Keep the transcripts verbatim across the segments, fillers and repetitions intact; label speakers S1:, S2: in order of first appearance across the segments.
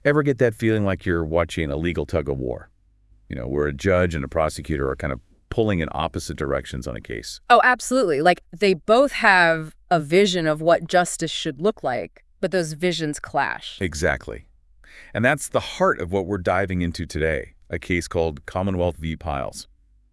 S1: Ever get that feeling like you're watching a legal tug-of-war? You know, where a judge and a prosecutor are kind of pulling in opposite directions on a case.
S2: Oh, absolutely. Like, they both have a vision of what justice should look like, but those visions clash.
S1: Exactly. And that's the heart of what we're diving into today, a case called Commonwealth v. Piles.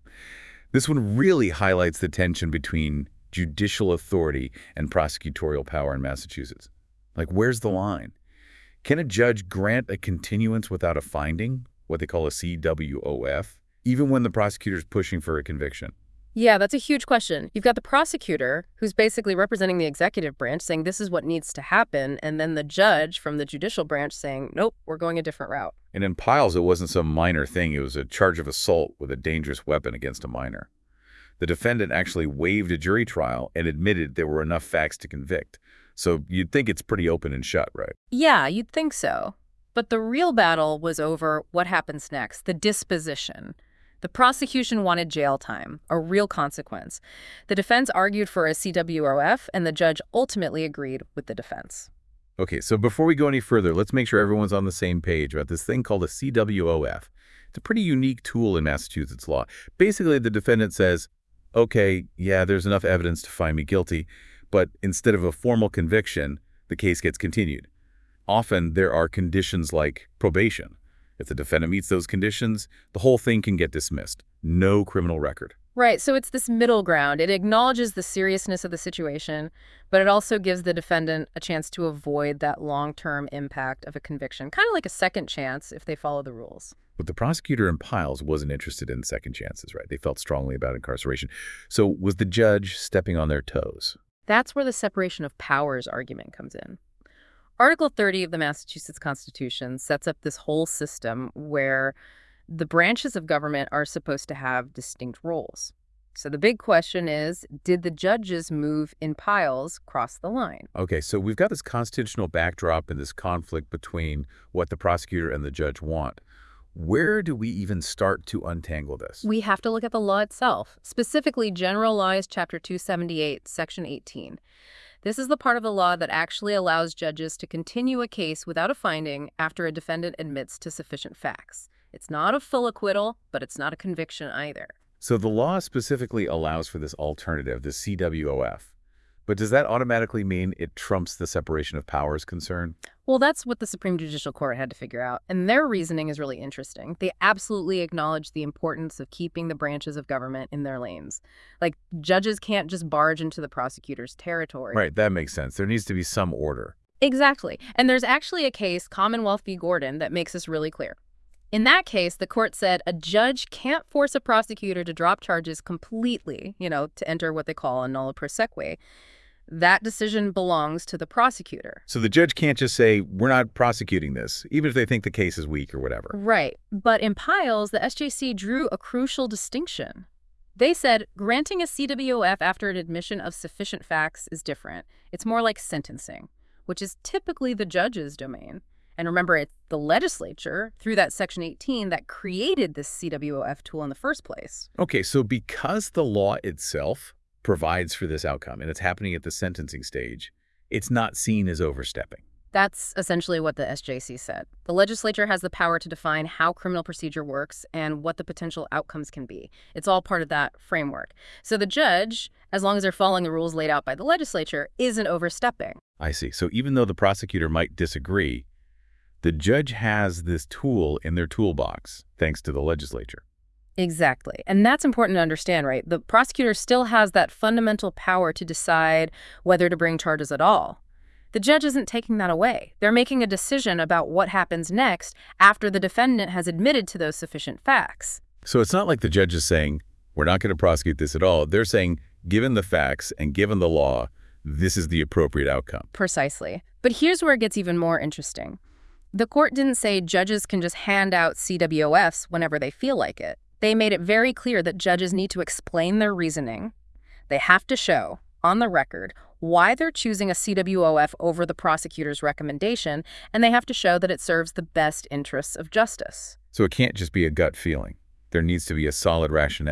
S1: This one really highlights the tension between judicial authority and prosecutorial power in Massachusetts. Like, where's the line? Can a judge grant a continuance without a finding, what they call a C W O F, even when the prosecutor's pushing for a conviction?
S2: Yeah, that's a huge question. You've got the prosecutor, who's basically representing the executive branch, saying this is what needs to happen, and then the judge from the judicial branch saying, nope, we're going a different route.
S1: And in Piles, it wasn't some minor thing. It was a charge of assault with a dangerous weapon against a minor. The defendant actually waived a jury trial and admitted there were enough facts to convict. So you'd think it's pretty open and shut, right?
S2: Yeah, you'd think so. But the real battle was over what happens next, the disposition. The prosecution wanted jail time, a real consequence. The defense argued for a C W O F, and the judge ultimately agreed with the defense.
S1: Okay, so before we go any further, let's make sure everyone's on the same page about this thing called a C W O F. It's a pretty unique tool in Massachusetts law. Basically, the defendant says, okay, yeah, there's enough evidence to find me guilty, but instead of a formal conviction, the case gets continued. Often, there are conditions like probation. If the defendant meets those conditions, the whole thing can get dismissed. No criminal record.
S2: Right, so it's this middle ground. It acknowledges the seriousness of the situation, but it also gives the defendant a chance to avoid that long-term impact of a conviction, kind of like a second chance if they follow the rules.
S1: But the prosecutor in Piles wasn't interested in second chances, right? They felt strongly about incarceration. So was the judge stepping on their toes?
S2: That's where the separation of powers argument comes in. Article thirty of the Massachusetts Constitution sets up this whole system where the branches of government are supposed to have distinct roles. So the big question is, did the judges move in Piles cross the line?
S1: Okay, so we've got this constitutional backdrop and this conflict between what the prosecutor and the judge want. Where do we even start to untangle this?
S2: We have to look at the law itself, specifically General Laws, Chapter two seventy-eight, Section eighteen. This is the part of the law that actually allows judges to continue a case without a finding after a defendant admits to sufficient facts. It's not a full acquittal, but it's not a conviction either.
S1: So the law specifically allows for this alternative, the C W O F. But does that automatically mean it trumps the separation of powers concern?
S2: Well, that's what the Supreme Judicial Court had to figure out, and their reasoning is really interesting. They absolutely acknowledge the importance of keeping the branches of government in their lanes. Like, judges can't just barge into the prosecutor's territory.
S1: Right, that makes sense. There needs to be some order.
S2: Exactly. And there's actually a case, Commonwealth v. Gordon, that makes this really clear. In that case, the court said a judge can't force a prosecutor to drop charges completely, you know, to enter what they call a nulla prosequi. That decision belongs to the prosecutor.
S1: So the judge can't just say, we're not prosecuting this, even if they think the case is weak or whatever.
S2: Right. But in Piles, the S J C drew a crucial distinction. They said granting a C W O F after an admission of sufficient facts is different. It's more like sentencing, which is typically the judge's domain. And remember, it's the legislature, through that Section eighteen, that created this C W O F tool in the first place.
S1: Okay, so because the law itself provides for this outcome, and it's happening at the sentencing stage, it's not seen as overstepping.
S2: That's essentially what the S J C said. The legislature has the power to define how criminal procedure works and what the potential outcomes can be. It's all part of that framework. So the judge, as long as they're following the rules laid out by the legislature, isn't overstepping.
S1: I see. So even though the prosecutor might disagree, the judge has this tool in their toolbox, thanks to the legislature.
S2: Exactly. And that's important to understand, right? The prosecutor still has that fundamental power to decide whether to bring charges at all. The judge isn't taking that away. They're making a decision about what happens next after the defendant has admitted to those sufficient facts.
S1: So it's not like the judge is saying, we're not going to prosecute this at all. They're saying, given the facts and given the law, this is the appropriate outcome.
S2: Precisely. But here's where it gets even more interesting. The court didn't say judges can just hand out C W O Fs whenever they feel like it. They made it very clear that judges need to explain their reasoning. They have to show, on the record, why they're choosing a C W O F over the prosecutor's recommendation, and they have to show that it serves the best interests of justice.
S1: So it can't just be a gut feeling. There needs to be a solid rationale.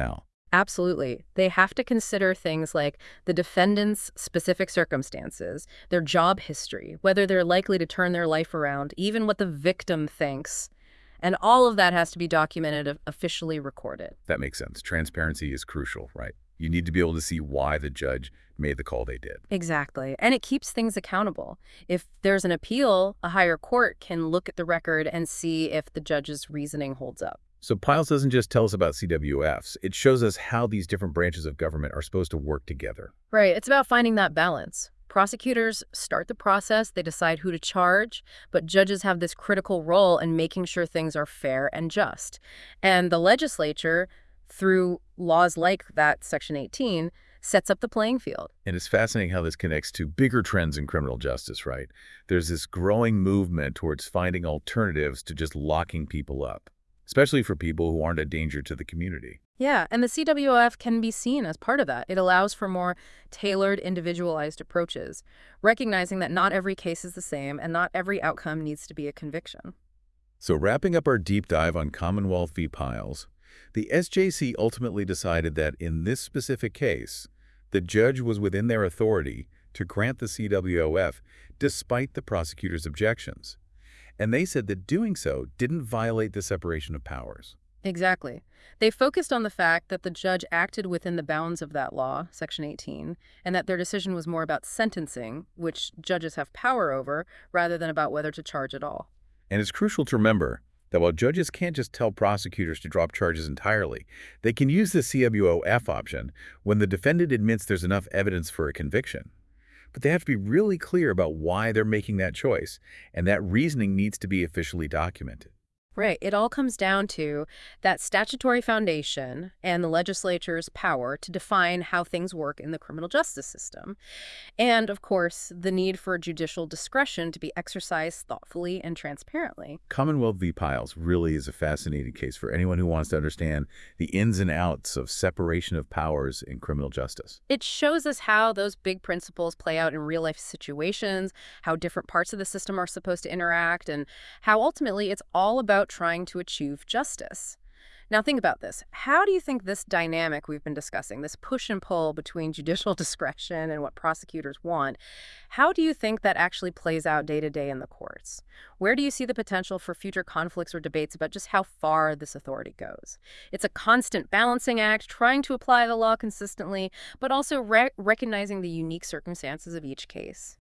S2: Absolutely. They have to consider things like the defendant's specific circumstances, their job history, whether they're likely to turn their life around, even what the victim thinks. And all of that has to be documented, of- officially recorded.
S1: That makes sense. Transparency is crucial, right? You need to be able to see why the judge made the call they did.
S2: Exactly. And it keeps things accountable. If there's an appeal, a higher court can look at the record and see if the judge's reasoning holds up.
S1: So Piles doesn't just tell us about C W Fs. It shows us how these different branches of government are supposed to work together.
S2: Right. It's about finding that balance. Prosecutors start the process, they decide who to charge, but judges have this critical role in making sure things are fair and just. And the legislature, through laws like that Section eighteen, sets up the playing field.
S1: And it's fascinating how this connects to bigger trends in criminal justice, right? There's this growing movement towards finding alternatives to just locking people up, especially for people who aren't a danger to the community.
S2: Yeah, and the C W O F can be seen as part of that. It allows for more tailored, individualized approaches, recognizing that not every case is the same and not every outcome needs to be a conviction.
S1: So wrapping up our deep dive on Commonwealth v. Piles, the S J C ultimately decided that in this specific case, the judge was within their authority to grant the C W O F despite the prosecutor's objections. And they said that doing so didn't violate the separation of powers.
S2: Exactly. They focused on the fact that the judge acted within the bounds of that law, Section eighteen, and that their decision was more about sentencing, which judges have power over, rather than about whether to charge at all.
S1: And it's crucial to remember that while judges can't just tell prosecutors to drop charges entirely, they can use the C W O F option when the defendant admits there's enough evidence for a conviction. But they have to be really clear about why they're making that choice, and that reasoning needs to be officially documented.
S2: Right. It all comes down to that statutory foundation and the legislature's power to define how things work in the criminal justice system. And, of course, the need for judicial discretion to be exercised thoughtfully and transparently.
S1: Commonwealth v. Piles really is a fascinating case for anyone who wants to understand the ins and outs of separation of powers in criminal justice.
S2: It shows us how those big principles play out in real-life situations, how different parts of the system are supposed to interact, and how ultimately it's all about trying to achieve justice. Now think about this. How do you think this dynamic we've been discussing, this push and pull between judicial discretion and what prosecutors want, how do you think that actually plays out day to day in the courts? Where do you see the potential for future conflicts or debates about just how far this authority goes? It's a constant balancing act, trying to apply the law consistently, but also re recognizing the unique circumstances of each case.